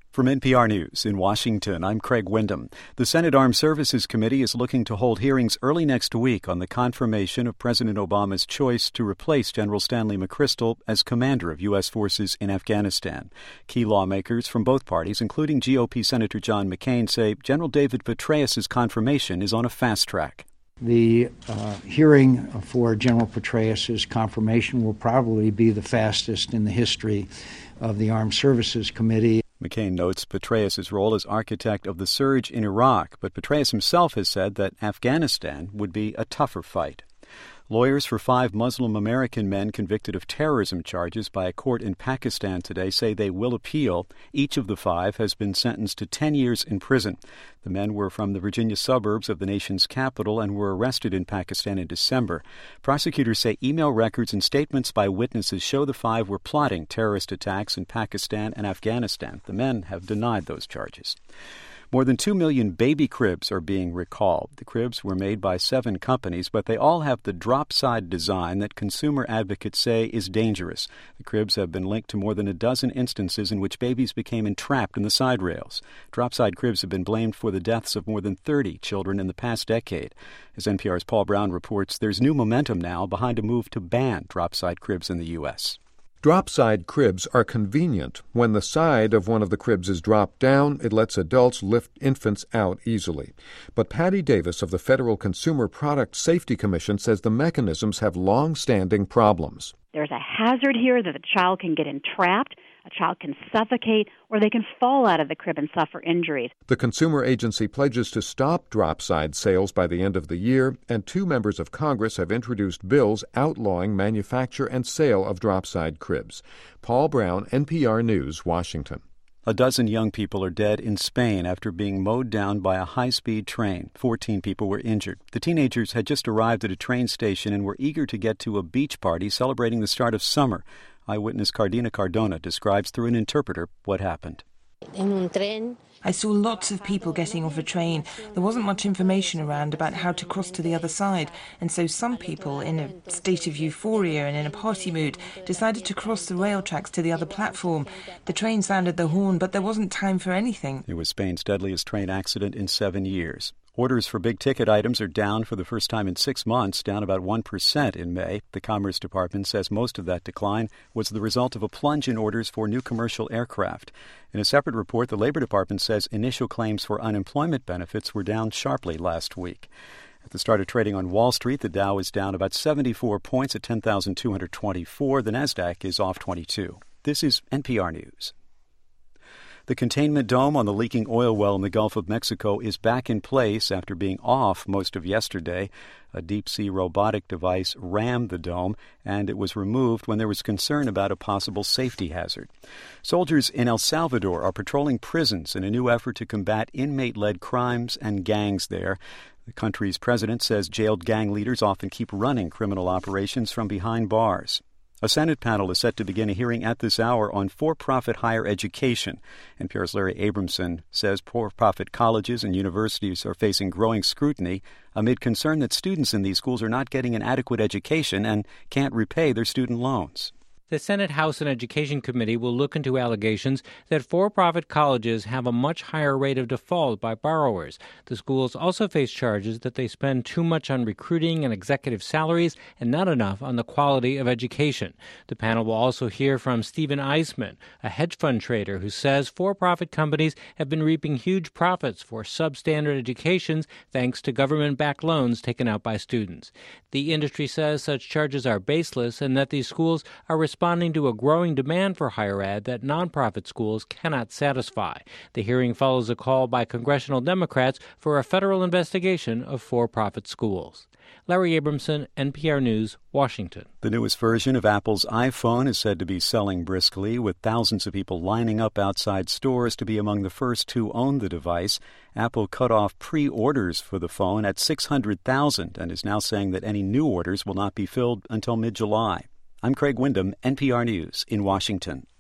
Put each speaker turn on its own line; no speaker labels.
From NPR News in Washington, I'm Craig Windham. The Senate Armed Services Committee is looking to hold hearings early next week on the confirmation of President Obama's choice to replace General Stanley McChrystal as commander of U.S. forces in Afghanistan. Key lawmakers from both parties, including GOP Senator John McCain, say General David Petraeus' confirmation is on a fast track.
The hearing for General Petraeus' confirmation will probably be the fastest in the history of the Armed Services Committee.
McCain notes Petraeus' role as architect of the surge in Iraq, but Petraeus himself has said that Afghanistan would be a tougher fight. Lawyers for 5 Muslim American men convicted of terrorism charges by a court in Pakistan today say they will appeal. Each of the 5 has been sentenced to 10 years in prison. The men were from the Virginia suburbs of the nation's capital and were arrested in Pakistan in December. Prosecutors say email records and statements by witnesses show the 5 were plotting terrorist attacks in Pakistan and Afghanistan. The men have denied those charges. More than 2 million baby cribs are being recalled. The cribs were made by 7 companies, but they all have the drop-side design that consumer advocates say is dangerous. The cribs have been linked to more than a dozen instances in which babies became entrapped in the side rails. Drop-side cribs have been blamed for the deaths of more than 30 children in the past decade. As NPR's Paul Brown reports, there's new momentum now behind a move to ban drop-side cribs in the U.S.
Drop-side cribs are convenient. When the side of one of the cribs is dropped down, it lets adults lift infants out easily. But Patty Davis of the Federal Consumer Product Safety Commission says the mechanisms have long-standing problems.
There's a hazard here that the child can get entrapped, a child can suffocate, or they can fall out of the crib and suffer injuries.
The consumer agency pledges to stop drop-side sales by the end of the year, and 2 members of Congress have introduced bills outlawing manufacture and sale of drop-side cribs. Paul Brown, NPR News, Washington.
A dozen young people are dead in Spain after being mowed down by a high-speed train. 14 people were injured. The teenagers had just arrived at a train station and were eager to get to a beach party celebrating the start of summer. Eyewitness Cardina Cardona describes through an interpreter what happened.
I saw lots of people getting off a train. There wasn't much information around about how to cross to the other side, and so some people, in a state of euphoria and in a party mood, decided to cross the rail tracks to the other platform. The train sounded the horn, but there wasn't time for anything.
It was Spain's deadliest train accident in 7 years. Orders for big-ticket items are down for the first time in 6 months, down about 1% in May. The Commerce Department says most of that decline was the result of a plunge in orders for new commercial aircraft. In a separate report, the Labor Department says initial claims for unemployment benefits were down sharply last week. At the start of trading on Wall Street, the Dow is down about 74 points at 10,224. The Nasdaq is off 22. This is NPR News. The containment dome on the leaking oil well in the Gulf of Mexico is back in place after being off most of yesterday. A deep-sea robotic device rammed the dome, and it was removed when there was concern about a possible safety hazard. Soldiers in El Salvador are patrolling prisons in a new effort to combat inmate-led crimes and gangs there. The country's president says jailed gang leaders often keep running criminal operations from behind bars. A Senate panel is set to begin a hearing at this hour on for-profit higher education. NPR's Larry Abramson says for-profit colleges and universities are facing growing scrutiny amid concern that students in these schools are not getting an adequate education and can't repay their student loans.
The Senate House and Education Committee will look into allegations that for-profit colleges have a much higher rate of default by borrowers. The schools also face charges that they spend too much on recruiting and executive salaries and not enough on the quality of education. The panel will also hear from Stephen Eisman, a hedge fund trader who says for-profit companies have been reaping huge profits for substandard educations thanks to government-backed loans taken out by students. The industry says such charges are baseless and that these schools are responding to a growing demand for higher ed that nonprofit schools cannot satisfy. The hearing follows a call by congressional Democrats for a federal investigation of for-profit schools. Larry Abramson, NPR News, Washington.
The newest version of Apple's iPhone is said to be selling briskly, with thousands of people lining up outside stores to be among the first to own the device. Apple cut off pre-orders for the phone at 600,000 and is now saying that any new orders will not be filled until mid-July. I'm Craig Windham, NPR News in Washington.